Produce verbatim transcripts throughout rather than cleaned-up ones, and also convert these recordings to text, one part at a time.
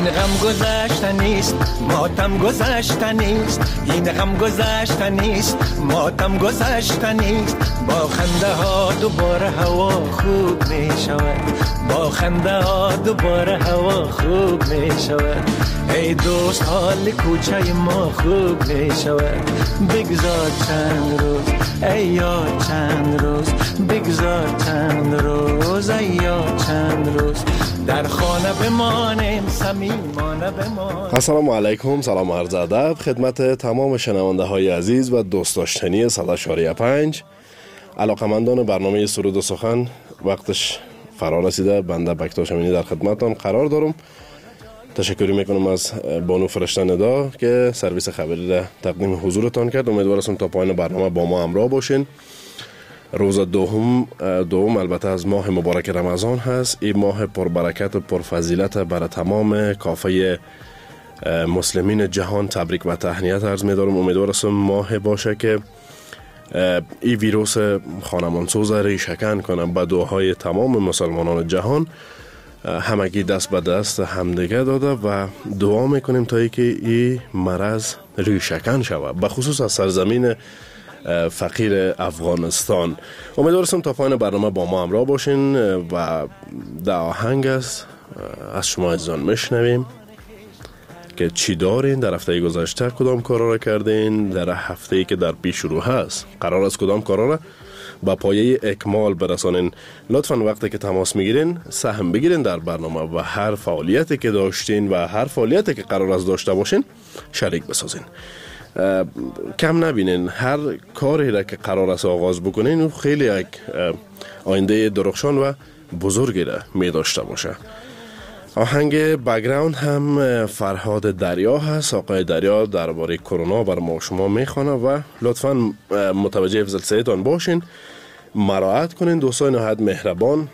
غم گذشتنیست ماتم گذشتنیست این غم گذشتنیست ماتم گذشتنیست با خنده ها دوباره هوا خوب می شود با خنده ها دوباره هوا خوب می شود ای دوست حال کوچه ما خوب می شود بگذار چند روز ای یار چند روز بگذار چند روز ای یار چند روز در خانه بمانیم صمیمانه بمانیم. السلام علیکم، سلام عرض ادب خدمت تمام شنونده های عزیز و دوست داشتنی صد و چهار و پنج علاقمندان برنامه سرود و سخن. وقتش فرا رسیده، بنده بکتاش امینی در خدمتتان قرار دارم. تشکری میکنم از بانو فرشته ندا که سرویس خبری را تقدیم حضورتان کرد. امیدوارم تا پایان برنامه با ما همراه باشین. روز دوم دوم البته از ماه مبارک رمضان هست. این ماه پربرکت و پرفضیلت برای تمام کافه مسلمین جهان تبریک و تهنیت عرض می‌دارم. امیدوارم ماه باشه که این ویروس خانمانسوز ریشه‌کن کنه. با دعاهای تمام مسلمانان جهان همگی دست به دست همدیگه داده و دعا میکنیم تا ای که این مرض ریشه‌کن شود، به خصوص از سرزمین فقیر افغانستان. امیدوارم تا پایان برنامه با ما همراه باشین و در آهنگ است از شما عزیزان میشنویم که چی دارین، در هفته گذشته کدام کارا را کردین، در هفته ای که در پیش رو هست قرار است کدام کارا را با پایه اکمال برسانین. لطفاً وقتی که تماس میگیرین سهم بگیرین در برنامه و هر فعالیتی که داشتین و هر فعالیتی که قرار است داشته باشین شریک بسازین. کم نبینین، هر کاری را که قرار است آغاز بکنین خیلی یک آینده درخشان و بزرگی را می داشته باشه. آهنگ بک‌گراند هم فرهاد دریا هست. آقای دریا درباره کرونا بر ما شما میخوانه و لطفاً متوجه جلسه‌تان باشین، مراعات کنین. دوستان نهایت مهربان،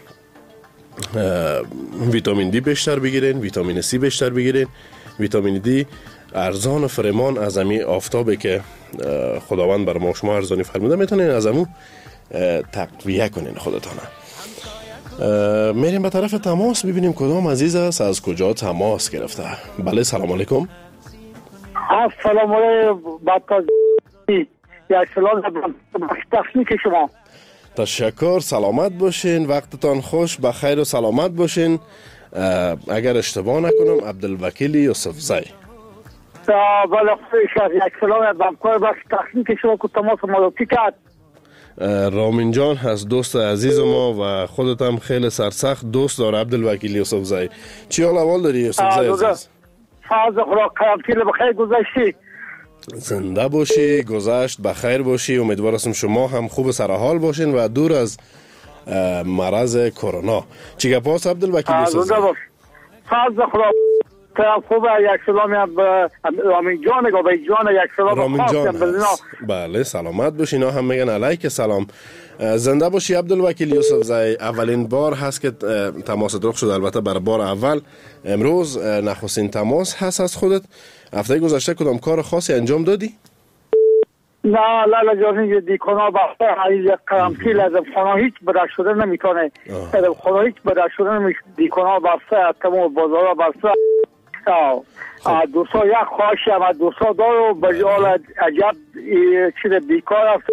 ویتامین دی بیشتر بگیرین، ویتامین سی بیشتر بگیرین. ویتامین دی ارزان و فرمان از امی آفتابی که خداوند بر ما شما ارزانی فرموده میتونین از امو تقویه کنین خودتانه. میریم به طرف تماس ببینیم کدام عزیز است از کجا تماس گرفته. بله سلام علیکم. السلام علیکم. بعد یک سلام تخنیک شما. تشکر، سلامت باشین، وقتتان خوش، بخیر و سلامت باشین. اگر اشتباه نکنم عبدالوکیل یوسفزی. بله خوش یک سلام بمکار بخش تخنیک شما که تماس ملاکی کرد. رامین جان هست دوست عزیز ما و خودت هم خیلی سرسخت دوست داره عبدالوکیل یوسفزی. چی حال احوال داری یوسفزی عزیز؟ فاز خدا قرمتیل بخیر گذشتی. زنده باشی، گذشت بخیر باشی. امیدوارم شما هم خوب سر حال باشین و دور از مرض کرونا. چی گپاس عبدالوکیل یوسفزی؟ فاز خدا خوبه. یک سلام به رامین جان گابه جان، یک سلام رامین جان. بله سلامت باشی. اینا هم میگن علیک سلام. زنده باشی عبدالوکیل یوسفزی. اولین بار هست که تماس درخ شد، البته برای بار اول. امروز نخستین تماس هست از خودت. هفته گذشته کدام کار خاصی انجام دادی؟ نه لالا جانی دیکونا بخته عزیز قرمتیل از خانه هیچ بدر شده نمیتونه. خانه هیچ بدر شده نمیتونه. دیکونا بخته تمام بازارها بخته. دوستا یک خواهشی هم دوستا دارو بجال عجب چیز بیکار است.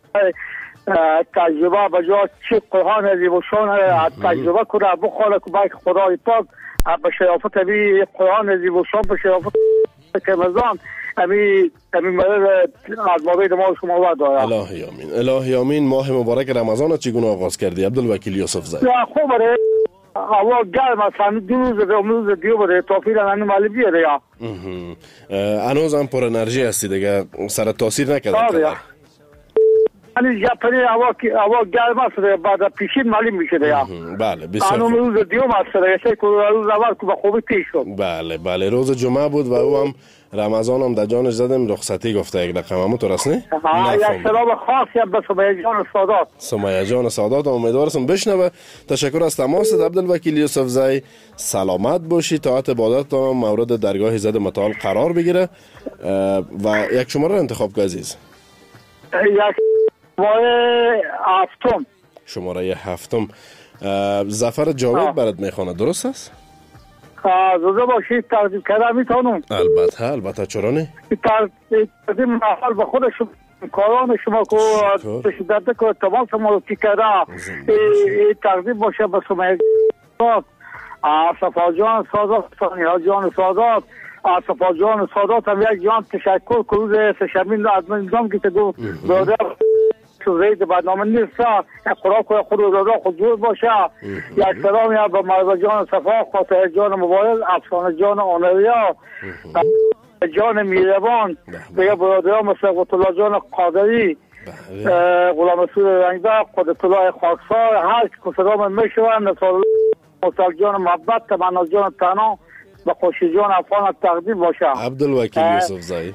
تجربه بجال چی قرآن عظیم‌الشان تجربه کنه بخوره که باید خدای پاک به شرافت بی قرآن عظیم‌الشان به شرافت رمضان امی امی مرد از مابید ما شما وعده داره. الهی آمین. الهی آمین. ماه مبارک رمضان چگونه آغاز کردی عبدالوکیل یوسفزی؟ خوبه. هوا گرم است. همین دو روز به امروز دیو بره تافیر همین مالی بیاره یا هنوز هم پر انرژی هستی دیگه، سر تاثیر نکرده کار. یعنی جپنی هوا هوا گرم است بعد پیشین مالی میشه یا بله بسیار خوب. روز دیو است یه روز اول که به خوبی پیش شد. بله بله روز جمعه بود و او هم رمضان هم در جانش زدم رخصتی گفته یک رقم همون تو رسنی؟ ها یک سلام خاصی هم به سمیه جان سادات. سمیه جان سادات امیدوارم بشنوه. تشکر از تماست عبدالوکیل یوسفزی. سلامت باشی. طاعت عبادت تا مورد درگاه عزت متعال قرار بگیره و یک شماره انتخاب که عزیز. یک شماره هفتم. شماره هفتم. ظفر جاوید برات میخونه درست است؟ زوده باشید تقدیم کردم میتونم؟ البته البته چرا نه؟ تقدیم محل به خود شما کاران شما که شدت که تمام شما کی کرده تقدیم باشه به سمیه صفا جان سادات سانیها جان سادات صفا جان سادات هم یک جان تشکر که روز سشمین از من نظام که تگو برادر رید برنامه نیست یک خوراک خود روزادا خود جور باشه یک سلام یا به مرزا جان صفا خاطر جان مبارک افسانه جان آنریا جان میربان به یک برادران مثل قطلا جان قادری غلام رسول رنگدار قدرت الله خاکسار هر که سلام میشون نصار مصطفی جان محبت تمنا جان تنها و خوشی جان افغان تقدیم باشه. عبدالوکیل یوسف زایی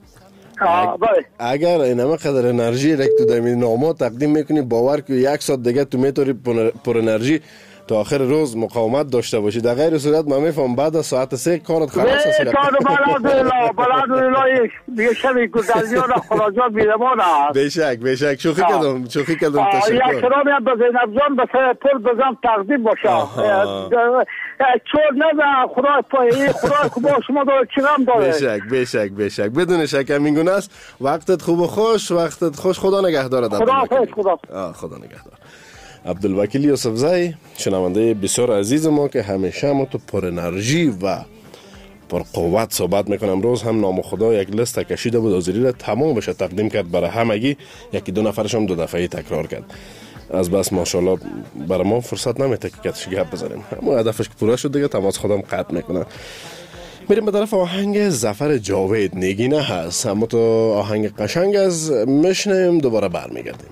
اگر اینما قدر انرژی رک تو دمی نامو تقدیم میکنی باور که یک ساعت دیگه تو میتونی پر انرژی تا آخر روز مقاومت داشته باشی. در غیر صورت من میفهم بعد از ساعت سه کارت خلاص است. نه کار بلادالله بلادالله یه شبی گذریان خراجات بیرمان است. بیشک بیشک شوخی کردم شوخی کردم تشکر. یک سلامی هم به زینب جان به سر پل بزن تقدیم باشه. چور نزن خدا پایی خدا که با شما داره چیغم داره. بیشک بیشک بیشک بدون شک همین گونه است. وقتت خوب و خوش وقتت خوش خدا نگهدارت. خدا خوش خدا. خدا نگهدار. عبدالوکیل یوسف زایی شنونده بسیار عزیز ما که همیشه ما تو پر انرژی و پر قوت صحبت میکنم. امروز هم نام خدا یک لیست کشیده بود حاضری را تمام بشه تقدیم کرد برای همگی. یکی دو نفرش هم دو دفعه تکرار کرد. از بس ماشاءالله برای ما فرصت نمیده که کتش گپ بزنیم. اما هدفش که پورا شد دیگه تماس خودم قطع میکنه. میریم به طرف آهنگ ظفر جاوید نگینه هست. اما تو آهنگ قشنگ از میشنیم دوباره برمیگردیم.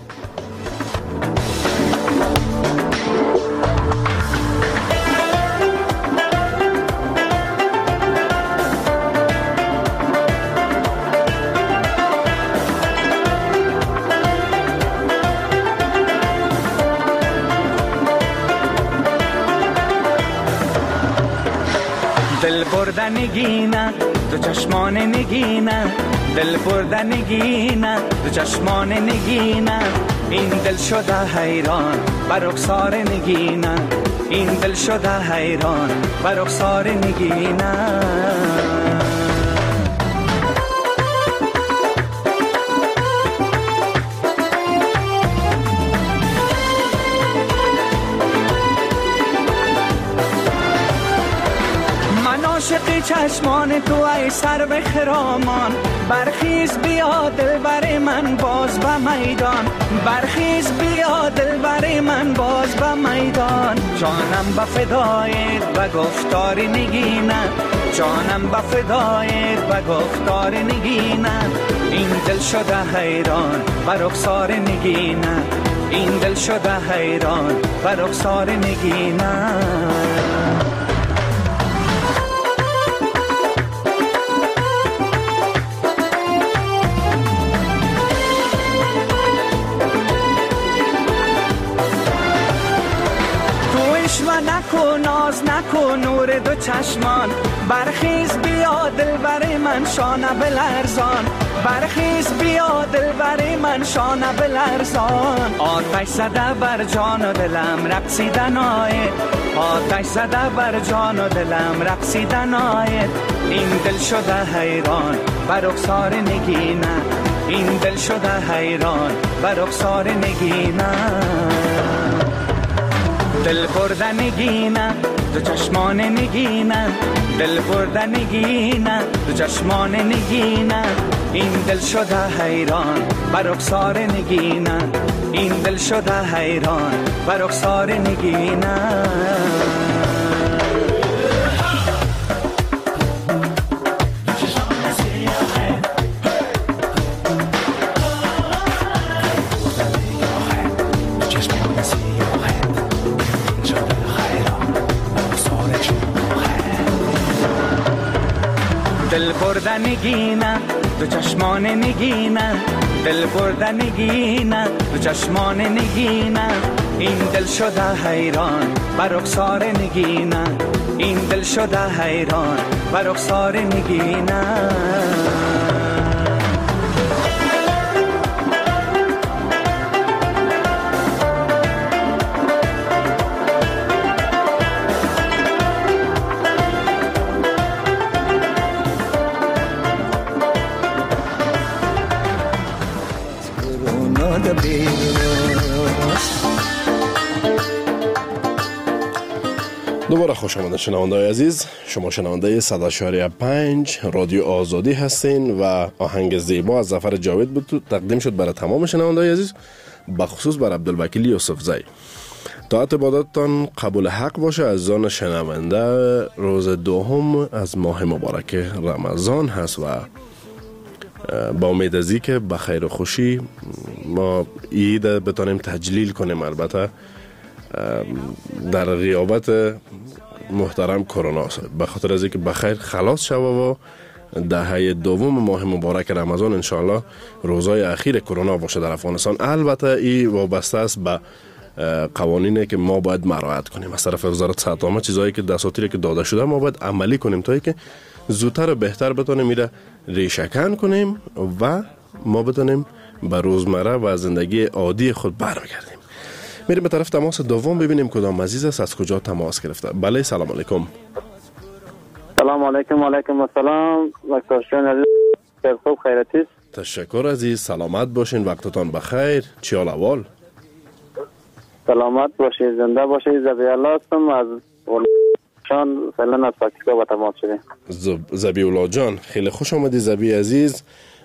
دل بردن نگینه دو چشمان نگینه دل بردن نگینه دو چشمان نگینه این دل شده حیران بر رخسار نگینه این دل شده حیران بر رخسار نگینه عاشق چشمان تو ای سر به خرامان برخیز بیا دل بر من باز به میدان برخیز بیا دل بر من باز به میدان جانم به فدایت و گفتار نگینه جانم به فدایت و گفتار نگینه این دل شده حیران و رخسار نگینه این دل شده حیران و رخسار نگینه و نکن ناز نکن نور دو چشمان برخیز بیا دل بر من شانه بلرزان برخیز بیا دل بر من شانه بلرزان آتش زده بر جان و دلم رقصیدن آید آتش زده بر جان و دلم رقصیدن آید این دل شده حیران بر رخسار نگینه این دل شده حیران بر رخسار نگینه دل بردن نگینه دو چشمان نگینه دل بردن نگینه دو چشمان نگینه این دل شده حیران بر رخسار نگینه این دل شده حیران بر رخسار نگینه دل بردن نگینه دو چشمان نگینه دل بردن نگینه دو چشمان نگینه این دل شده حیران بر رخسار نگینه این دل شده حیران بر رخسار نگینه آمد بیرونست. دوباره خوش آمدید شنونده‌های عزیز. شما شنونده صد و چهار و پنج رادیو آزادی هستین و آهنگ زیبا از ظفر جاوید بود تقدیم شد برای تمام شنونده‌های عزیز، بخصوص بر عبدالوکیل یوسفزی. طاعت عبادتتان قبول حق باشه عزیزان شنونده. روز دوم از ماه مبارک رمضان هست و با امید از این که به خیر و خوشی ما عید بتونیم تجلیل کنیم، البته در غیابت محترم کرونا، به خاطر از اینکه بخیر خلاص شوه و دهه دوم ماه مبارک رمضان انشاءالله روزای اخیر کرونا باشه در افغانستان. البته این وابسته است به قوانینی که ما باید مراعات کنیم از طرف وزارت صحت عامه، چیزایی که دستوری که داده شده ما باید عملی کنیم تا اینکه زودتر و بهتر بتونیم میره ریشه‌کن کنیم و ما بتونیم به روزمره و زندگی عادی خود برگردیم. میریم به طرف تماس دوم ببینیم کدام عزیز است، از کجا تماس گرفته. بله سلام علیکم. سلام علیکم. علیکم السلام. وقتشون عزیز خوب خیرتی. تشکر عزیز، سلامت باشین، وقتتان بخیر. چی حال احوال؟ سلامت باشید، زنده باشید. زبی الله هستم از شان فعلا از پاکستان با تماس شدیم. زبی الله جان خیلی خوش آمدی زبی عزیز.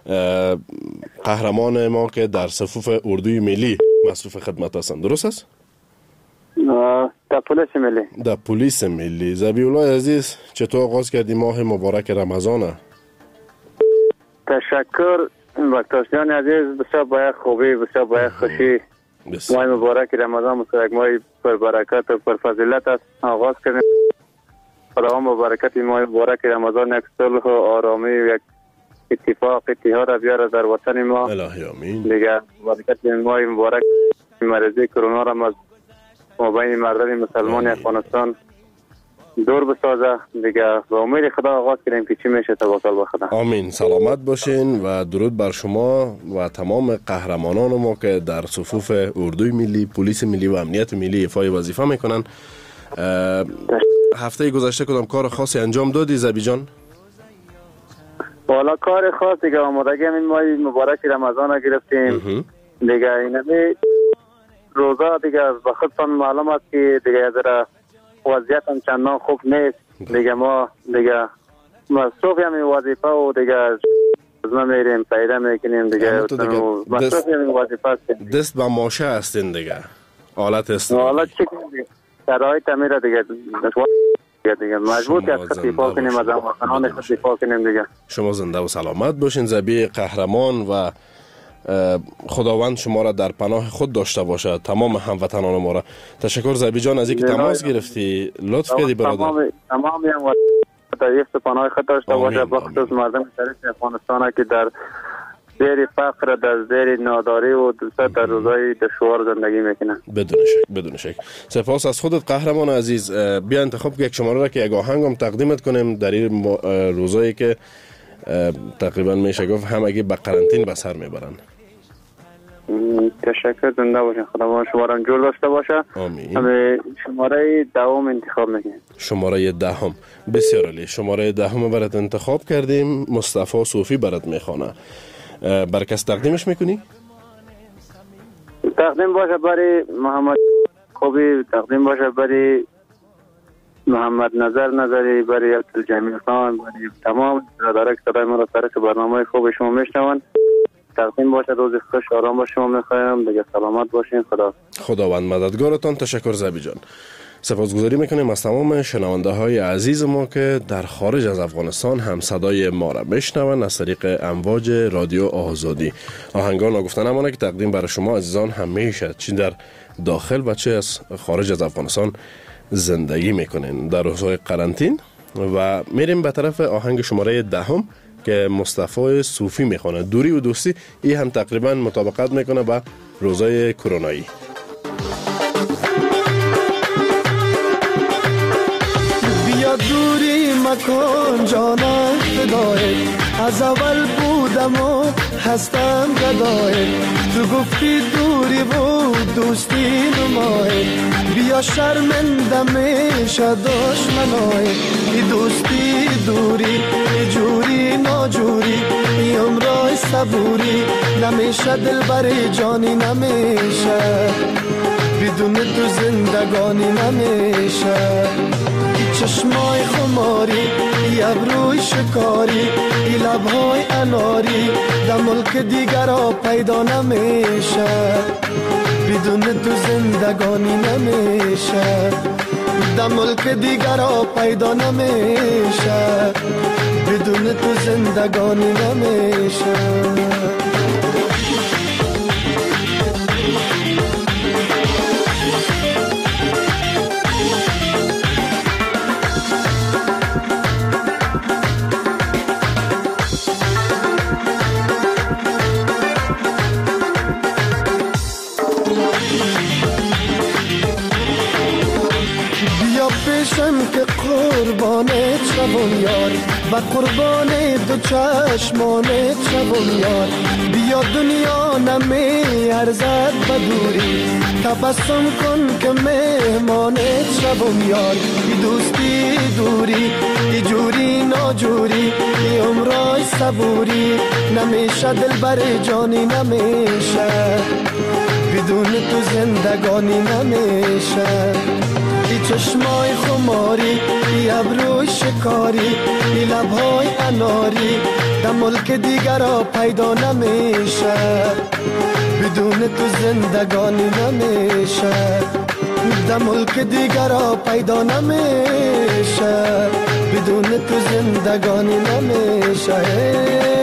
قهرمان ما که در صفوف اردوی ملی مصروف خدمت هستند، درست است؟ در پلیس ملی. در پلیس ملی. زبی الله عزیز چطور آغاز کردی ماه مبارک رمضان؟ تشکر وقتشون عزیز، بسیار باید خوبی، بسیار باید خوشی. ماه مبارک رمضان مثل یک ماه پر برکت و پر فضیلت است آغاز کردیم. خداوند مبارکت ماه مبارک رمضان یک صلح و آرامی و یک اتفاق اتحاد را بیاره در وطن ما. الهی آمین. دیگه برکت ماه مبارک مرضی کرونا را از مابین مردم مسلمان افغانستان دور بسازه. دیگه با امید خدا آغاز کردیم که چی میشه. توکل به خدا. آمین. سلامت باشین و درود بر شما و تمام قهرمانان ما که در صفوف اردوی ملی، پلیس ملی و امنیت ملی ایفای وظیفه میکنن. هفته گذشته کدام کار خاصی انجام دادی زبی جان؟ والا کار خاص دیگه آمادگی همین ماه مبارک رمضان را گرفتیم. دیگه اینمی روزا دیگه به خودتان معلوم است که دیگه در وضعیت هم چندان خوب نیست. دیگه ما دیگه مصروف همین وظیفه و دیگه از ما میریم پیدا میکنیم دیگه مصروف همین وظیفه هستیم. دست به ماشه هستین دیگه حالت است. حالا چی کنیم دیگه شرایط میره دیگه دیگه مجبور که از خطیفا کنیم، از هموطنان خطیفا کنیم دیگه. شما زنده و سلامت باشین زبی قهرمان و خداوند شما را در پناه خود داشته باشه، تمام هموطنان ما را. تشکر زبی جان از اینکه تماس گرفتی، لطف کردی برادر. تمام تمام هم در پناه خود داشته باشه، بخصوص مردم شریف افغانستان که در زیر فقر، در زیر ناداری و در روزای دشوار زندگی میکنن. بدون شک بدون شک. سپاس از خودت قهرمان عزیز. بیا انتخاب یک شماره را که یک آهنگ هم تقدیمت کنیم در این روزایی که تقریبا میشه گفت همگی به قرنطین به سر میبرن. تشکر، زنده باشین. خدا شما را جور داشته باشه. آمین. همه شماره دهم انتخاب میکنیم. شماره دهم. بسیار عالی. شماره دهم برات انتخاب کردیم. مصطفی صوفی برات میخوانه. برای کس تقدیمش میکنی؟ تقدیم باشه برای محمد خوبی، تقدیم باشه برای محمد نظر نظری، برای عبدالجمیل خان، برای تمام برادران که صدای ما را سر که برنامه خوب شما میشنون. تقدیم باشه، روز خوش آرام باشه شما میخوایم دیگه. سلامت باشین. خدا خداوند مددگارتان. تشکر زبی جان. سپاسگزاری میکنیم از تمام شنونده های عزیز ما که در خارج از افغانستان هم صدای ما را میشنون از طریق امواج رادیو آزادی. آهنگان نگفتن امانه که تقدیم برای شما عزیزان همیشه چی در داخل و چه از خارج از افغانستان زندگی میکنین در روزهای قرنطین. و میریم به طرف آهنگ شماره دهم که مصطفی صوفی میخونه. دوری و دوستی. این هم تقریبا مطابقت میکنه با روزهای کرونایی. بیا دوری مکن جانم فدای، از اول بودم و هستم گدای. تو گفتی دوری و دوستی نمای، بیا شرمنده میشه دشمنای. ای دوستی دوری ای جوری ناجوری، ای عمرای صبوری نمیشه دلبر جانی نمیشه بدون تو زندگانی نمیشه چشمای خماری ای ابروی شکاری ای لبهای اناری در ملک دیگر ها پیدا نمیشه بدون تو زندگانی نمیشه در ملک دیگر ها پیدا نمیشه بدون تو زندگانی نمیشه پیشم که قربانت شوم یار و قربان دو چشمانت شوم یار بیا دنیا نمی ارزد بدوری تبسم کن که مهمانت شوم یار ای دوستی دوری ای جوری ناجوری ای عمرای صبوری نمیشه دلبر جانی نمیشه بدون تو زندگانی نمیشه ای چشمای خماری ای ابروی شکاری ای لبهای اناری در ملک دیگر ها پیدا نمیشه بدون تو زندگانی نمیشه در ملک دیگر ها پیدا نمیشه بدون تو زندگانی نمیشه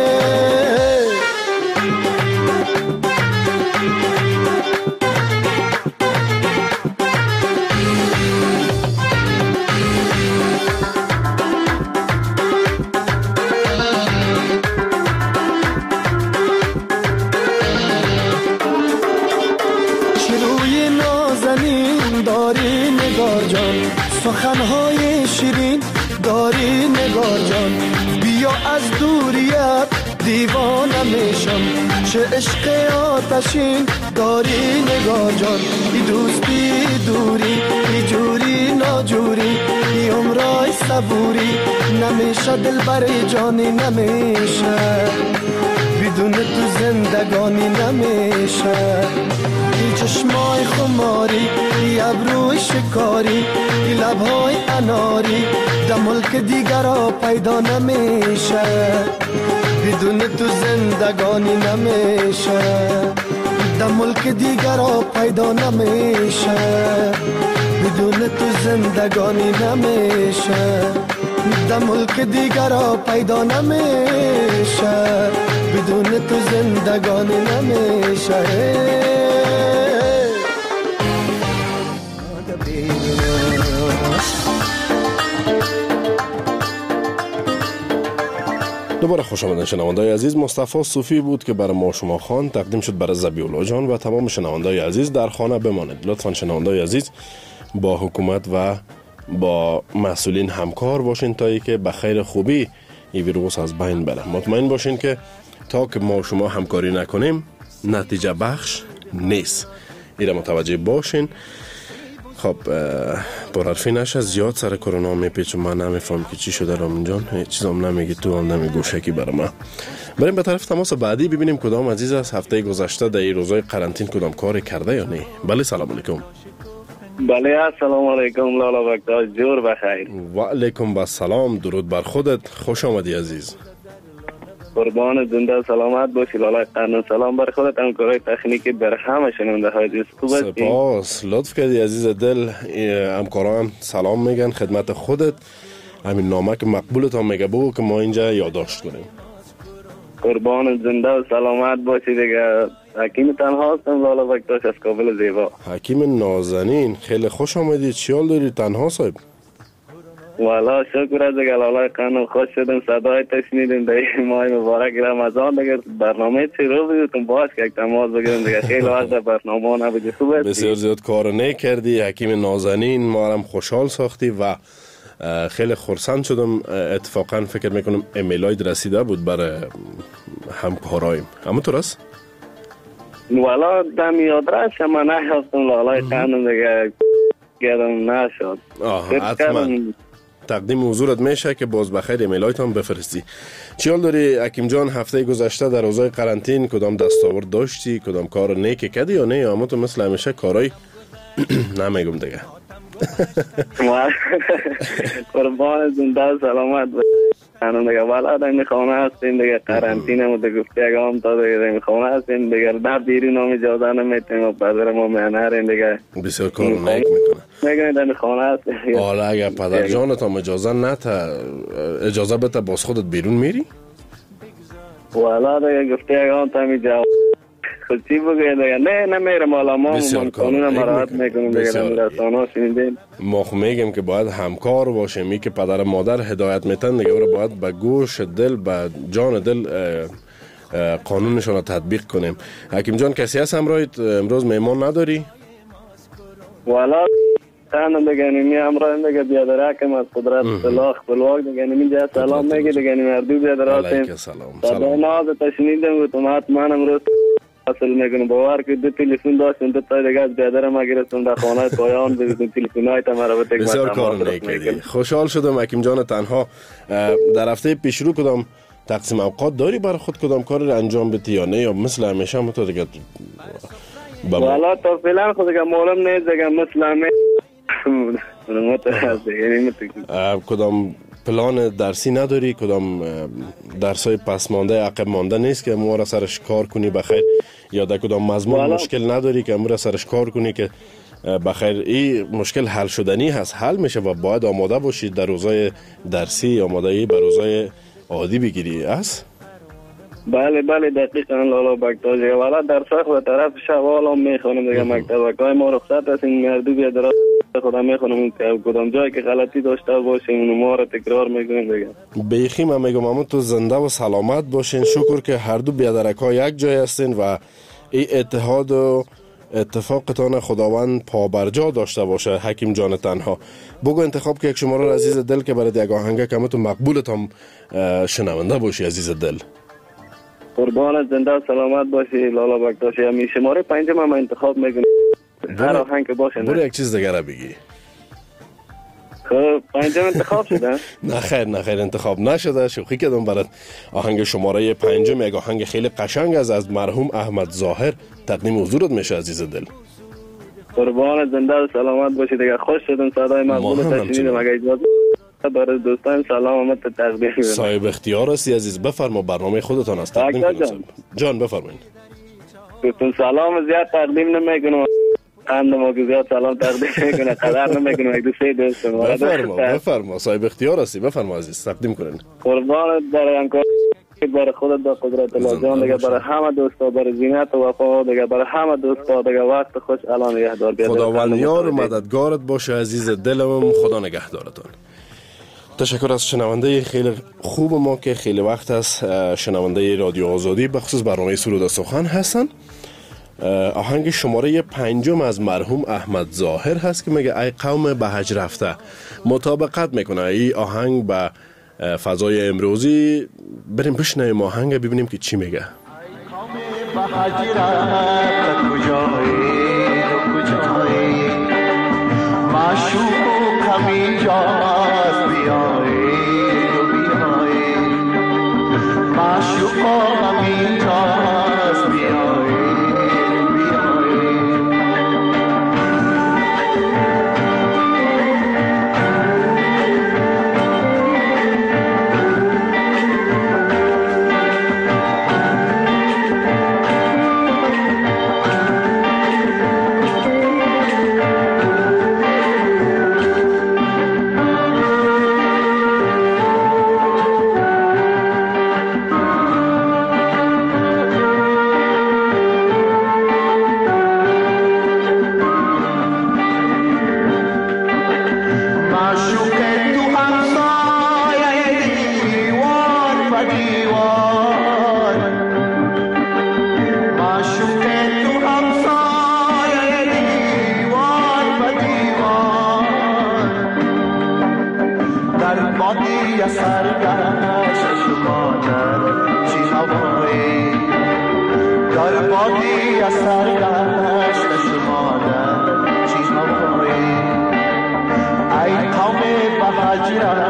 سخنهای شیرین داری نگار جان بیا از دوریت دیوانه میشم چه عشق آتشین داری نگار جان ای دوستی دوری ای جوری ناجوری ای عمرای صبوری نمیشه دلبر جانی نمیشه بدون تو زندگانی نمیشه ای چشمای خماری ای ابروی شکاری ای لبهای اناری در ملک دیگر ها پیدا نمیشه بدون تو زندگانی نمیشه در ملک دیگر ها پیدا نمیشه بدون تو زندگانی نمیشه در ملک دیگر ها پیدا نمیشه بدون تو زندگانی نمیشه دوباره خوش آمدن شنوندای عزیز. مصطفی صوفی بود که برای ما شما خان تقدیم شد برای ذبیح‌الله جان و تمام شنوندای عزیز در خانه بمانید. لطفاً شنوندای عزیز با حکومت و با مسئولین همکار باشین تا ای که به خیر خوبی این ویروس از بین بره. مطمئن باشین که تا که ما شما همکاری نکنیم نتیجه بخش نیست. ایره متوجه باشین. خب پرحرفی نشه زیاد سر کرونا میپیچم من نمیفهم که چی شده رامین جان هیچ چیزام نمیگی تو هم نمیگو شکی برای من. بریم به طرف تماس بعدی ببینیم کدام عزیز از هفته گذشته در این روزهای قرنطین کدام کاری کرده یا نه. بله سلام علیکم. بله السلام علیکم لالا وقتا جور بخیر. و علیکم السلام درود بر خودت خوش آمدی عزیز. قربان زنده سلامت باشی لالا قرن سلام بر خودت همکارای تکنیکی بر همه شنونده های عزیز خوب هستی؟ سپاس لطف کردی عزیز دل. همکاران سلام میگن خدمت خودت همین نامه که مقبولت هم میگه بگو که ما اینجا یادداشت کنیم. قربان زنده و سلامت باشی دیگه. حکیم تنها هستم لالا وقتاش از کابل زیبا. حکیم نازنین خیلی خوش آمدید. چی حال داری تنها صاحب؟ والا شکر از دیگه لالا قانون خوش شدم صدای تشنیدیم در ماه مبارک رمضان دیگه برنامه چی رو بیدتون باش که یک تماس بگیرم دیگه خیلی وقت برنامه نبودی. خوب هستی؟ بسیار زیاد کار نکردی حکیم نازنین ما هم خوشحال ساختی و خیلی خرسند شدم. اتفاقا فکر میکنم ایمیلای رسیده بود برای همکارایم. اما تو راست؟ والا دمی آدرس من نهستم لالا قانون دیگه گردم نشد. آه حتما تقدیم حضورت میشه که باز بخیر ایمیلایت هم بفرستی. چی حال داری حکیم جان؟ هفته گذشته در روزهای قرنطین کدام دستاورد داشتی؟ کدام کار نیکی کردی یا نه؟ یا اما تو مثل همیشه کارای نمیگم دیگه. قربان زنده و سلامت خانم دیگه. والا در این خانه هستیم دیگه، قرنطینه مو دیگه گفتی اگه هم تا دیگه در این خانه هستیم دیگه، در بیرون هم اجازه نمیتیم و پدر ما مهنرین دیگه. بسیار کار نیک میکنه. میگن در این خانه هستیم. حالا اگه پدر جانت هم اجازه نتا اجازه بده باز خودت بیرون میری؟ والا دیگه گفتی اگه هم تا می جواب خود چی بگه دیگه. نه نمیرم حالا ما من قانون مراعات میکنم دیگه. در رسانه شنیدین ما خو میگیم که باید همکار باشیم. می که پدر مادر هدایت میتن دیگه او باید به گوش دل به جان دل قانونشون رو تطبیق کنیم. حکیم جان کسی هست همراهت امروز میمان نداری؟ والا تنم دیگه نمی همراه دیگه بیادر حکم از قدرت سلاخ بلواق دیگه نمی جا سلام میگه دیگه نمی اردو بیادر هستیم. علیک سلام. سلام. ناز تشنیدم و تومات من امروز اصل میکنم باور که دو تلفن داشتم دو تا دیگه از بیادرم اگرستم در خانه پایان بدون تلفن‌های تمام بتک بسیار کار نیکی. خوشحال شدم حکیم جان. تنها در هفته پیش رو کدام تقسیم اوقات داری برای خود کدام کار رو انجام بدی یا نه یا مثل همیشه هم تو دیگه؟ والا تا فعلا خود دیگه معلوم نیست دیگه مثل همیشه کدام پلان درسی نداری؟ کدام درسای پس مانده عقب مانده نیست که امور سرش کار کنی بخیر؟ یا در کدام مضمون مشکل نداری که امور سرش کار کنی که بخیر این مشکل حل شدنی هست، حل میشه و باید آماده باشید در روزای درسی آماده ای بر روزای عادی بگیری است؟ بله بله دقیقاً لالا بکتاجی. والا در سخت و طرف شوال هم میخونم دیگه. مکتبکای ما رخصت هستیم مردو بیادر خدا میخونم کدام جایی که غلطی داشته باشیم اونو ما رو تکرار میکنیم دیگه. بیخی من میگم اما تو زنده و سلامت باشین. شکر که هر دو بیادرکا یک جای هستین و این اتحاد و اتفاقتان خداوند پابرجا داشته باشه. حکیم جان تنها بگو انتخاب که یک شماره عزیز دل که برای یک آهنگ که تو مقبولت هم شنونده باشی عزیز دل. قربان زنده و سلامت باشی لالا بکتاشی. همین شماره پنجم هم انتخاب میکنم هر آهنگ که باشه. برو یک چیز دیگه را بگی. خب پنجم انتخاب شده؟ نه خیر نه خیر انتخاب نشده. شوخی کردم برات. آهنگ شماره پنجم یک آهنگ خیلی قشنگ از از مرحوم احمد ظاهر تقدیم حضورت میشه عزیز دل. قربان زنده و سلامت باشی دیگه. خوش شدم صدای مقبول تشنیدم. اگه اجازه برای دوستان سلام آمد تقدیم میکنم. صاحب اختیار هستی عزیز. بفرما برنامه خودتان است. تقدیم کنید جان. بفرمایید. دوستان سلام زیاد تقدیم نمیکنم. خانم ما زیاد سلام تقدیم میکنه قدر نمیکنم. یک دو سه دوست بفرما بفرما صاحب اختیار هستی. بفرما عزیز تقدیم کنید. قربان برای انکار برای خودت با قدرت الله جان دیگه برای همه دوستا برای زینت و وفا دیگه برای همه دوستا دیگه وقت خوش الان نگهدار بیاد. خداوند یار و مددگارت باشه عزیز دلم. خدا نگهدارتان. تشکر از شنونده خیلی خوب ما که خیلی وقت است شنونده رادیو آزادی به خصوص برنامه سرود و سخن هستن. آهنگ شماره پنجم از مرحوم احمد ظاهر هست که میگه ای قوم به حج رفته. مطابقت میکنه این آهنگ به فضای امروزی. بریم بشنویم آهنگ ببینیم که چی میگه. ای قوم به حج رفته کجایی کجایی معشوق کمی جاست بیایی بیایی معشوق کمی جاست بیایی Hajira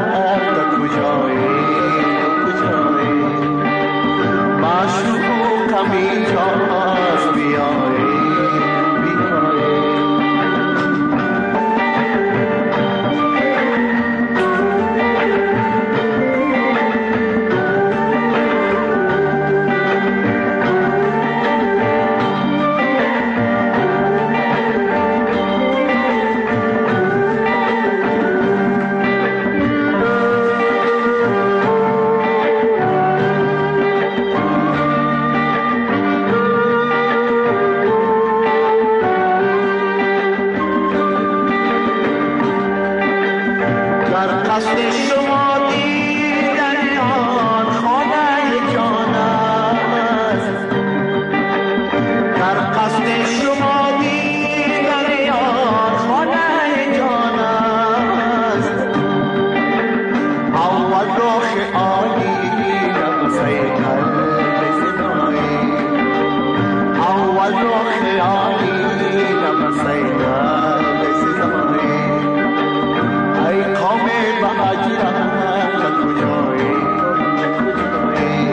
رخ عالی نقصه قلب زنایی اول رخ عالی نقصه قلب زنایی ای قوم بهجرت کجایی کجایی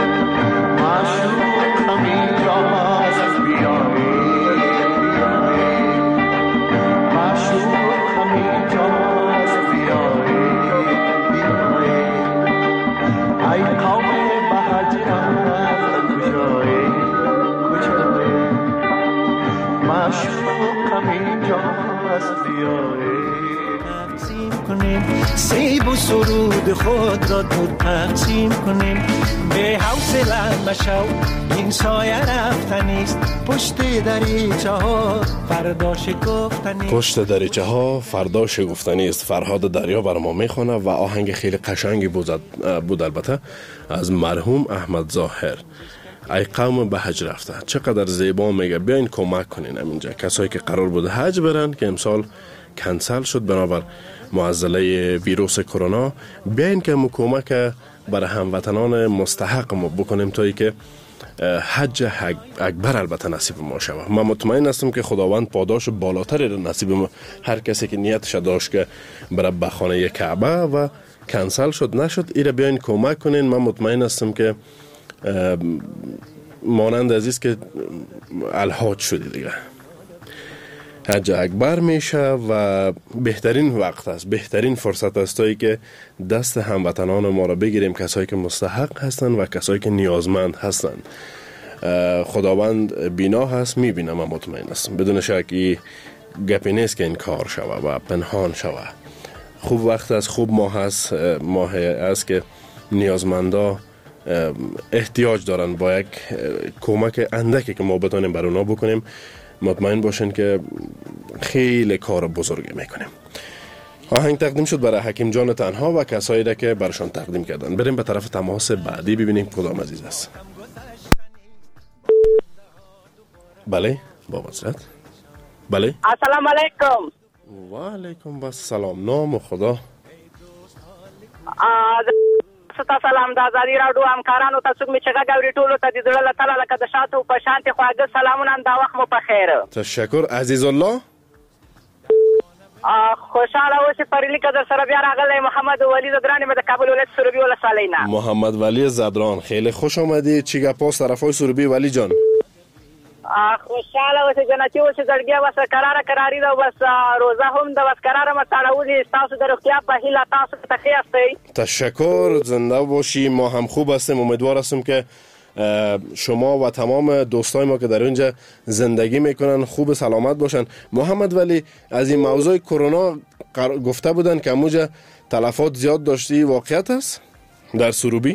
معشوق همین جاست بیایی بیایی معشوق همین جاست بیایی بیایی ای قوم بهجرت کجایی کجایی معشوق همین جاست بیایی سیب و سرود خود را تو تقسیم کنیم به حوصله مشو این سایه رفتنیست پشت دریچه ها فردا شکفتنی پشت دریچه ها فردا شکفتنی است. فرهاد دریا بر ما میخونه و آهنگ خیلی قشنگی بود, بود البته از مرحوم احمد ظاهر. ای قوم به حج رفته چقدر زیبا میگه بیاین کمک کنین همینجا کسایی که قرار بود حج برن که امسال کنسل شد بنابر معضله ویروس کرونا. بیاین که ما کمک برای هموطنان مستحق ما بکنیم تا ای که حج اکبر البته نصیب ما شود. من مطمئن هستم که خداوند پاداش بالاتری را نصیب ما هر کسی که نیتش داشت که برای بخانه کعبه و کنسل شد نشد ایره بیاین کمک کنین. من مطمئن هستم که مانند عزیز که الحاج شدی دیگه حج اکبر میشه و بهترین وقت است بهترین فرصت است تا که دست هموطنان ما را بگیریم کسایی که مستحق هستند و کسایی که نیازمند هستند. خداوند بینا هست میبینه من مطمئن هستم بدون شک گپی نیست که این کار شوه و پنهان شوه. خوب وقت است خوب ماه است ماه است که نیازمندا احتیاج دارن با یک کمک اندکی که ما بتونیم بر اونا بکنیم مطمئن باشین که خیلی کار بزرگی میکنیم. آهنگ تقدیم شد برای حکیم جان تنها و کسایی را که برشان تقدیم کردن. بریم به طرف تماس بعدی ببینیم کدام عزیز است. بله با مزرد. بله السلام علیکم. و علیکم بس سلام. نام خدا ستا سلام د ازادي راډیو همکارانو ته څوک می چې غږ ټولو ته د زړه له تله لکه د شاتو په شانتې خواږه سلامونه دا وخت مو په خیر. تشکر عزیز الله. خوشاله اوسې فرلی که در سره بیا راغلی محمد ولی زدران مې د کابل ولایت سروبي ولسوالۍ نه. محمد ولی زدران خیلی خوش آمدی. چی گپاس طرفای سروبی ولی جان؟ خوشاله اوسې جنتي اوسې زړګیا بس قراره قراري ده بس روزه هم ده بس قراره متړولې تاسو د روغتیا په هیله تاسو ته ښه یاستئ. تشکر زنده باشی. ما هم خوب هستیم امیدوار هستم که شما و تمام دوستای ما که در اونجا زندگی میکنن خوب سلامت باشن. محمد ولی از این موضوع کرونا گفته بودن که اموجا تلفات زیاد داشتی واقعیت است در سروبی؟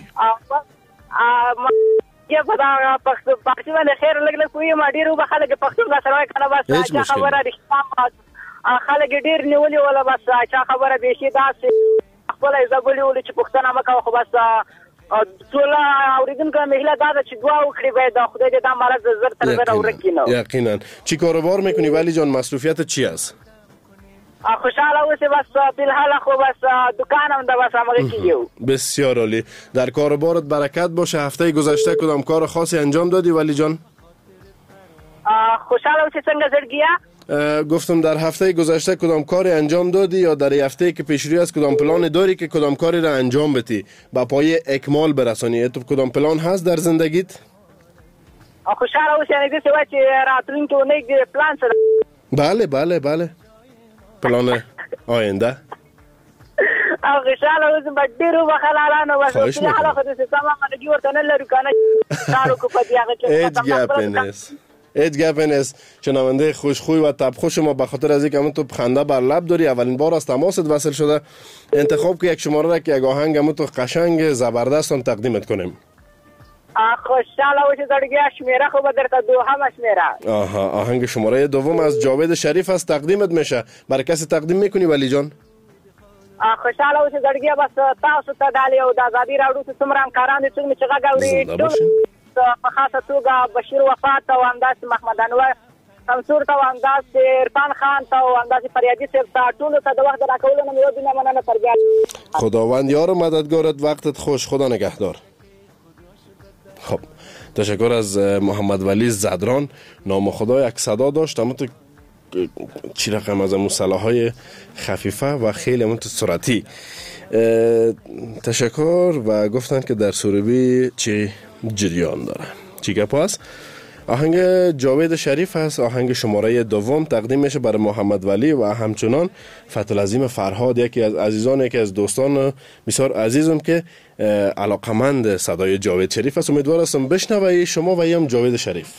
یا په دا پښتو پارسي باندې خیر لګ لګ کوی ما ډیرو به خلک پښتو غسروي کنه بس چا خبره رښتیا خلک ډیر نیولې ولا بس چا خبره به شي داس خپل زغولې ول چې پښتنه مکه خو بس ټول اوریدونکو مهله دا چې دعا وکړي به دا خدای دې دا مرز زر تر زر اورکینو. یقینا. چی کاروبار میکنی ولی جان مصروفیت چی است؟ خوشحاله اوسه بس فی‌الحال خو بس دکانم ده بس همغه کیو. بسیار عالی. در کاربارت برکت باشه. هفته گذشته کدام کار خاصی انجام دادی ولی جان؟ خوشحاله اوسه څنګه زړګیا؟ گفتم در هفته گذشته کدام کاری انجام دادی یا در هفته که پیش روی است کدام پلان داری که کدام کاری را انجام بدی با پای اکمال برسانی؟ تو کدام پلان هست در زندگیت؟ خوشحاله اوسه یعنی دې څه چې راتلونکي ونه پلان سره. بله بله بله. پلان آینده او خوشاله اوسم په ډیرو بخلالانو بس په حاله خو د سیستم باندې ورته نه لرو کنه کارو کو په دیغه کې ایت گپنس. شنونده خوشخوی و تبخوش ما به خاطر از اینکه تو خنده بر لب داری اولین بار از تماست وصل شده انتخاب که یک شماره را که یک آهنگ تو قشنگ زبردست تقدیمت کنیم. خوشحاله اوسه زړګیا شمیره خو به درته دوهم شمیره. آها آهنگ شماره دوم از جاوید شریف است تقدیمت میشه. برای کسی تقدیم میکنی ولی جان؟ خوشحاله اوسه زړګیا بس تاسو ته دالي او د ازادي راډیو ته څومره همکاران دي څنګه چې غاوري په خاصه توګه بشیر وفات او انداز محمد انور منصور ته انداز عرفان خان ته انداز فریادي صاحب ته ټول ته د وخت راکولو نه یو دینه مننه تربیه. خداوند یار و مددگارت، وقتت خوش، خدا نگهدار. خب تشکر از محمد ولی زدران. نام خدا یک صدا داشت، اما تو چی رقم از مصطلح‌های خفیفه و خیلی اما تو سرعتی. تشکر و گفتن که در سروبی چی جریان داره، چی گپ است. آهنگ جاوید شریف است، آهنگ شماره دوم تقدیم میشه برای محمد ولی و همچنان فتحالعظیم فرهاد، یکی از عزیزان، یکی از دوستان بسیار عزیزم که علاقمند صدای جاوید شریف است. امیدوار هستم بشنوید شما و هم جاوید شریف.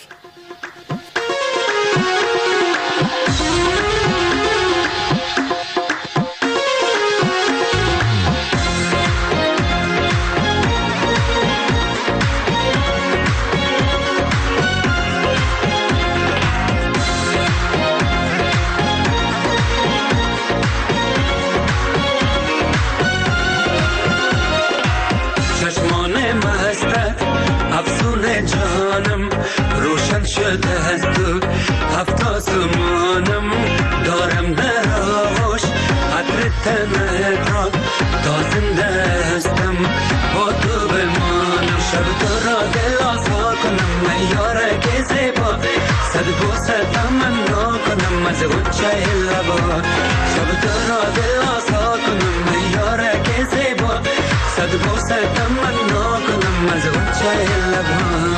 شده از تو هفت آسمانم دارم در آغوش عطر تنت را تا زنده هستم با تو بمانم. شب تو را دل آزار کنم من یارک زیبا، صد بوسه تمنا کنم از غنچه لبا. شب تو را دل آزار کنم من یارک زیبا، صد بوسه تمنا کنم از غنچه لبا.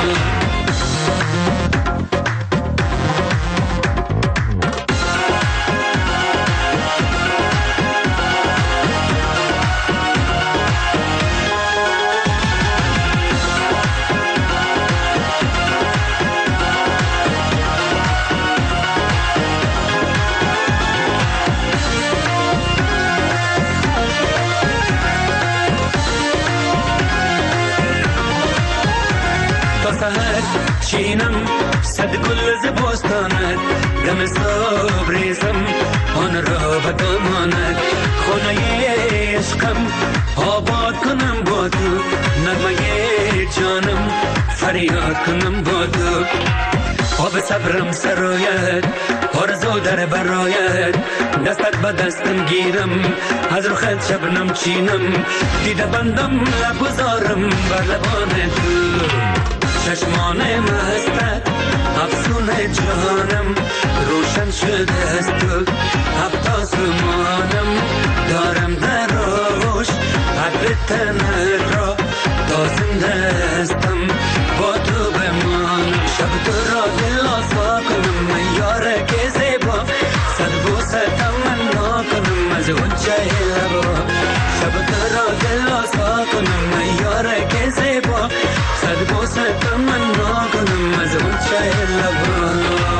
چینم صد گل ز بستانت، دم صبریزم آن را به دامانت. خانه عشقم آباد کنم با تو، نغمه جانم فریاد کنم با تو. آب صبرم سرایت، آرزو در برایت، دستت به دستم گیرم، از رخت شبنم چینم. دیده بندم لب گذارم بر لبان تو. چشمان مستت افسون جانم روشن شده از تو هفت آسمانم دارم در آغوش عطر تنت را تا زنده هستم با تو بمانم. شب تو را دل آزار کنم من یارک زیبا، صد بوسه تمنا کنم از غنچه لبا. شب تو را دل آزار کنم من یارک زیبا، صد بوسه تمنا کنم از غنچه لبا.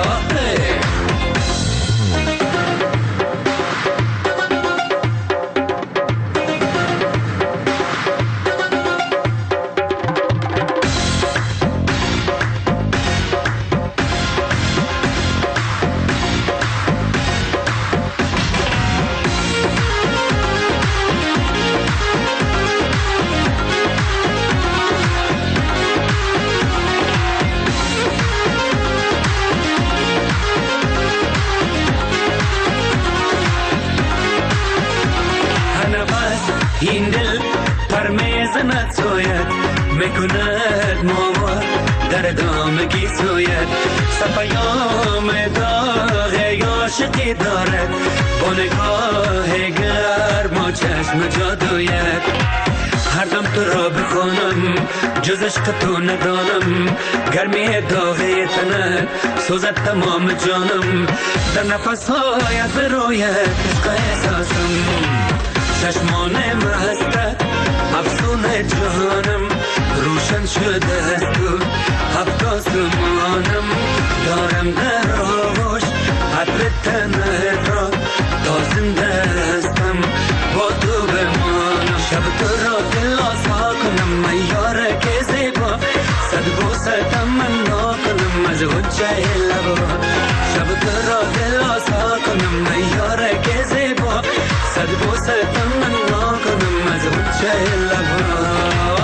این دل پرمیزنت سوید میکند ماما در دامگی سوید. سپیام داغ عاشقی دارد با نگاه گرم و چشم جادویت. هر دم تو را بخونم جز عشق تو ندانم، گرمی داغی تنت سوزد تمام جانم. در نفس هایت بروید عشق احساسم. چشمان مستت افسون جانم روشن شده از تو هفت آسمانم دارم در آغوش عطر تنت را تا زنده هستم با تو بمانم. شب تو را دل آزار کنم من یارک زیبا، صد بوسه تمنا کنم از غنچه لبا. شب تو را دل آزار کنم من یارک زیبا، صد بوسه تمنا کنم از غنچه لبا.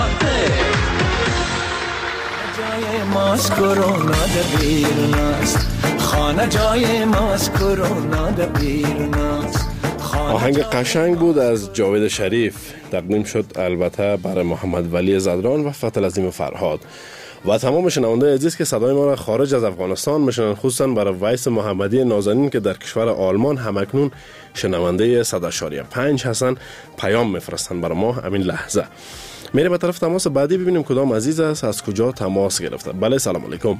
جای ماست کرونا در بیرون است، خانه جای ماست کرونا در بیرون است. آهنگ قشنگ بود از جاوید شریف، تقدیم شد البته برای محمد ولی زدران و فتح العظیم فرهاد و تمام شنونده عزیز که صدای ما را خارج از افغانستان میشنن، خصوصا برای ویس محمدی نازنین که در کشور آلمان همکنون شنونده صد و پنج هستن، پیام میفرستن برای ما همین لحظه. میریم به طرف تماس بعدی ببینیم کدام عزیز است، از کجا تماس گرفته. بله سلام علیکم.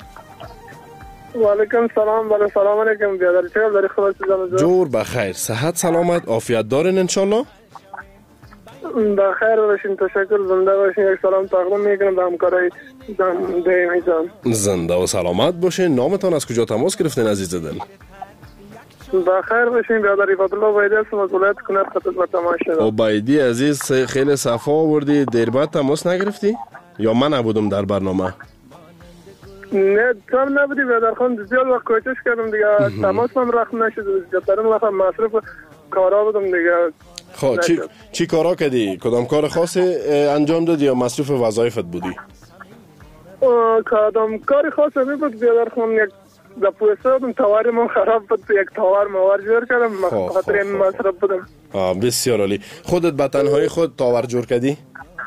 و علیکم سلام. بله سلام علیکم. بیادر چه داری خبر سیدم؟ جور بخیر، صحت سلامت، عافیت دارین انشالله؟ بخیر باشین، تشکر، زنده باشین. یک سلام تقدیم میکنم به همکارای دائمی جان. زنده و سلامت باشین. نامتان از کجا تماس گرفتین عزیز دل؟ بخیر باشین. بیادر عباد الله عبیدی هستم از ولایت کنر خدمت شما شدم. عبیدی عزیز خیلی صفا آوردی، دیر بعد تماس نگرفتی؟ یا من نبودم در برنامه؟ نه تو هم نبودی بیادر خان، زیاد وقت کوشش کردم دیگه، تماس هم رقم نشد، جبترم وقت مصرف کارا بودم دیگه. خب چی چی کارا کردی؟ کدام کار خاصی انجام دادی یا مصروف وظایفت بودی؟ کدام کاری خاصی نبود بیادر خان، یک دپویسه بودم، توار ما خراب بود، یک توار موار جور کردم، خاطر این مصرف بودم. بسیار عالی. خودت به تنهایی خود توار جور کردی؟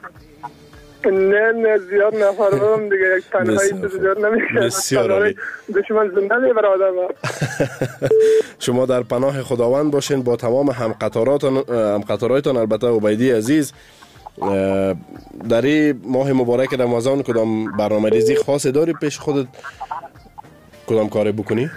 نه نه زیاد نفر بودم دیگه، یک تنهایی زیاد نمیشه. بسیار عالی. دشمن زنده میبره آدم. شما در پناه خداوند باشین با تمام همقطاراتون همقطارایتان. البته عبیدی عزیز، در این ماه مبارک رمضان کدام برنامه ریزی خاصی داری پیش خودت؟ کدام کاری بکنی؟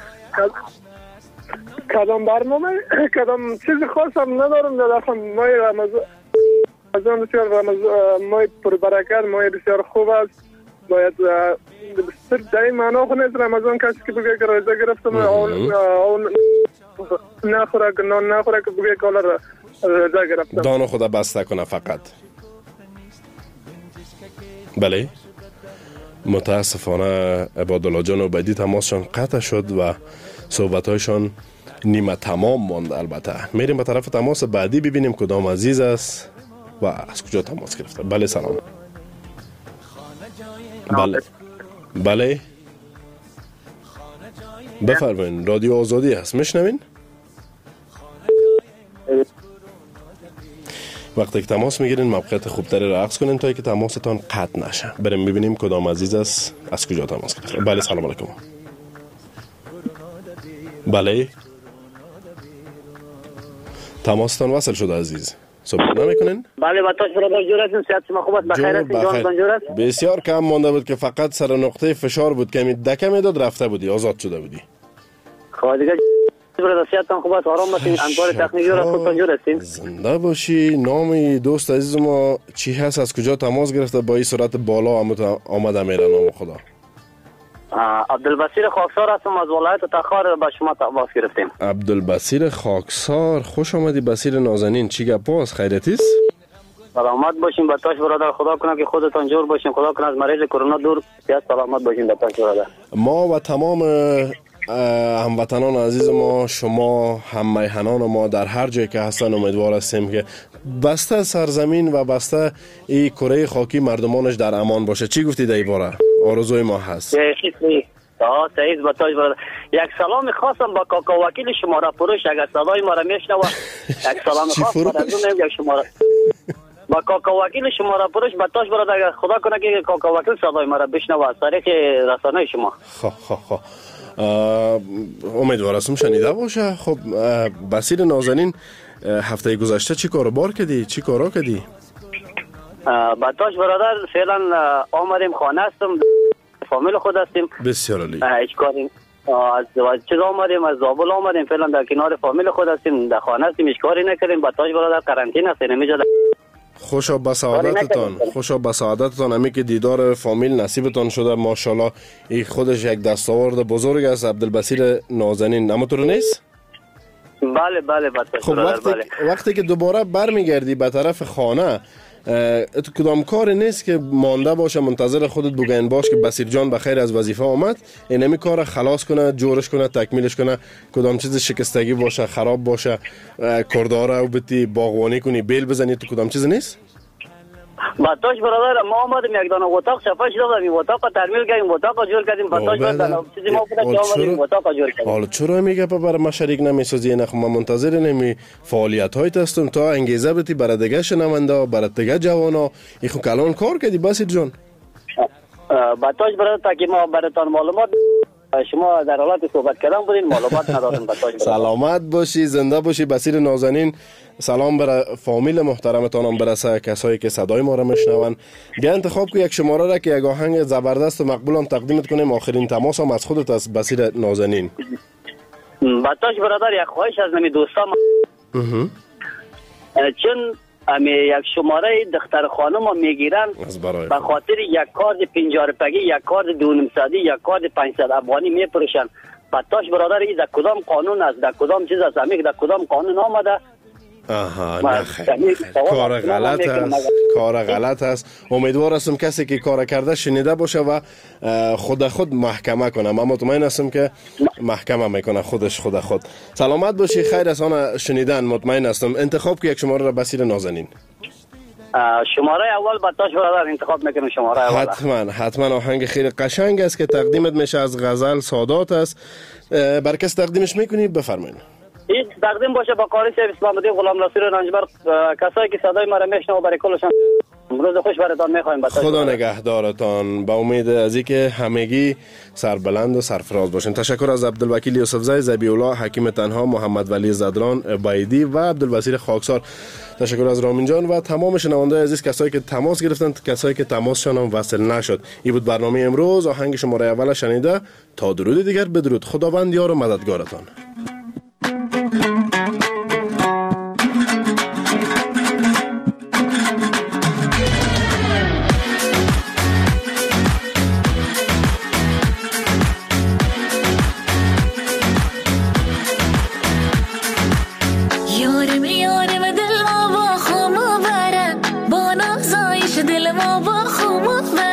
کدام برنامه کدام چیز خاص هم ندارم. در ماه رمضان رمضان بسیار رمضان ماه پربرکت، ماه بسیار خوب است. باید صرف در این معنا خود نیست رمضان کسی که بگه که روزه گرفتم اون نخوره که نان نخوره که بگه که روزه گرفتم، دانو خدا بسته کنه فقط. بله متاسفانه عبادالله جان عبیدی تماسشان قطع شد و صحبتهایشان نیمه تمام ماند. البته میریم به طرف تماس بعدی ببینیم کدام عزیز است و از کجا تماس گرفته. بله سلام. بله بله بفرمایید، رادیو آزادی هست، میشنوین؟ وقتی که تماس میگیرین موقعیت خوبتری را عکس کنین تا که تماستان قطع نشه. بریم ببینیم کدام عزیز است، از کجا تماس گرفته. بله سلام علیکم. بله تماستان وصل شده عزیز، صحبت نمیکنین؟ بله با تاش برادر جور هستیم، صحت شما خوب است؟ بخیر هستین؟ جانتان جور است؟ بسیار کم مانده بود که فقط سر نقطه فشار بود که دکه میداد رفته بودی، آزاد شده بودی. خب دیگه برادر صحتتان خوب است؟ آرام باشین؟ انبار تکنیک جور است؟ خودتان جور هستین؟ زنده باشی. نام دوست عزیز ما چی هست؟ از کجا تماس گرفته؟ با این سرعت بالا آمده میره نام خدا؟ عبدالبصیر خاکسار هستم از ولایت تخار، با شما تماس گرفتیم. عبدالبصیر خاکسار، خوش آمدی بصیر نازنین. چی گپاست؟ خیرتیست؟ سلامت باشین با تاش برادر، خدا کنه که خودتان جور باشین، خدا کنه از مریض کرونا دور بیا. سلامت باشین با تاش برادر. ما و تمام هموطنان عزیز ما، شما هم میهنان ما در هر جایی که هستن، امیدوار هستیم که بسته سرزمین و بسته این کره خاکی مردمانش در امان باشه. چی گفتی در این باره؟ آرزوی ما هست. آه سعید با تاج برادر، یک سلام خاصم با کاکا وکیل شماره پروش، اگر صدای ما را میشنوه یک سلام خاص برادرم یک شماره با کاکا وکیل شماره پروش با تاج برادر، اگر خدا کنه که کاکا وکیل صدای ما را بشنوه از طریق رسانه شما. خب خب خب امیدوار هستم شنیده باشه. خب بصیر نازنین، هفته گذشته چی کارو بار کردی؟ چی کارا کردی؟ با تاج برادر فعلا آمدیم خانه هستم، فامیل خود هستیم. بسیار عالی. هیچ کاری از چیز آمدیم، از زابل آمدیم، فعلا در کنار فامیل خود هستیم، در خانه هستیم، هیچ کاری نکردیم. با تاج برادر قرنطینه هستیم اینجا. خوشا به سعادتتان، خوشا به سعادتتان. امی که دیدار فامیل نصیبتان شده، ماشاءالله این خودش یک دستاورد بزرگ است. عبدالبصیر نازنین همونطور نیست؟ بله بله با تاج خب برادر. وقتی بله. وقتی که دوباره برمیگردی به طرف خانه، ات کدام کار نیست که مانده باشه منتظر خودت بگین باش که بصیر جان بخیر از وظیفه آمد، اینمی کار خلاص کنه، جورش کنه، تکمیلش کنه. کدام چیز شکستگی باشه، خراب باشه، کرداره او بتی باغوانی کنی، بیل بزنی، تو کدام چیز نیست؟ باتاش برادر ما آمدیم یک دانه اتاق صفا شده بودم، این اتاق ترمیل کردیم، اتاق جور کردیم، باتاش برادر چیزی ما بوده که آمدیم اتاق جور کردیم. حالا چرا میگه برای ما شریک نمیسازی؟ نه ما منتظر نمی فعالیت های هستم تا انگیزه بتی برای دیگه شنونده، برای دیگه جوانا. این خو کلان کار کردی باسط جان. باتاش برادر تا که ما براتون معلومات شما در حالت صحبت کردن بودین، معلومات ندادن. باتاش سلامت باشی، زنده باشی بصیر نازنین. سلام برای فامیل محترمتانم برسه، کسایی که صدای ما را میشنون. بیا انتخاب کو یک شماره را که یک آهنگ زبردست و مقبولم تقدیمت کنیم. آخرین تماس هم از خودت از بصیر نازنین. باتاش برادر یک خواهش از نمی دوستام، چون امی یک شماره دختر خانم هم میگیرن به خاطر یک کارد پنجاه روپیه، یک کارد دو نیم صدی، یک کارد پانصد افغانی میپروشن. باتاش برادر این در کدام قانون است، در کدام چیز است، امی در کدام قانون آمده؟ آها نه خیلی کار غلط است، کار غلط است. امیدوار هستم کسی که کار کرده شنیده باشه و خود خود محکمه کنه. من مطمئن هستم که محکمه میکنه خودش خود خود. سلامت باشی، خیر از آن شنیدن مطمئن هستم. انتخاب که یک شماره را بصیر نازنین. شماره اول باتاش برادر انتخاب میکنم. شماره اول حتما حتما آهنگ خیلی قشنگ است که تقدیمت میشه از غزل سادات است. بر کس تقدیمش میکنی؟ بفرمایید. این تقدیم باشه با قاری صاحب اسلام الدین غلام نصیر رنجبر، کسایی که صدای ما را میشنوه برای کلشان روز خوش براتون میخوایم. خدا نگهدارتان. با امید از اینکه همگی سربلند و سرفراز باشین. تشکر از عبدالوکیل یوسفزی، ذبیح الله حکیم تنها، محمد ولی زدران بایدی و عبدالبصیر خاکسار. تشکر از رامین جان و تمام شنوندگان عزیز، کسایی که تماس گرفتند، کسایی که تماسشان هم وصل نشد. این بود برنامه امروز. آهنگ شماره اول شنیده. تا درود دیگر بدرود. خداوند یار و مددگارتان. دل ما با خو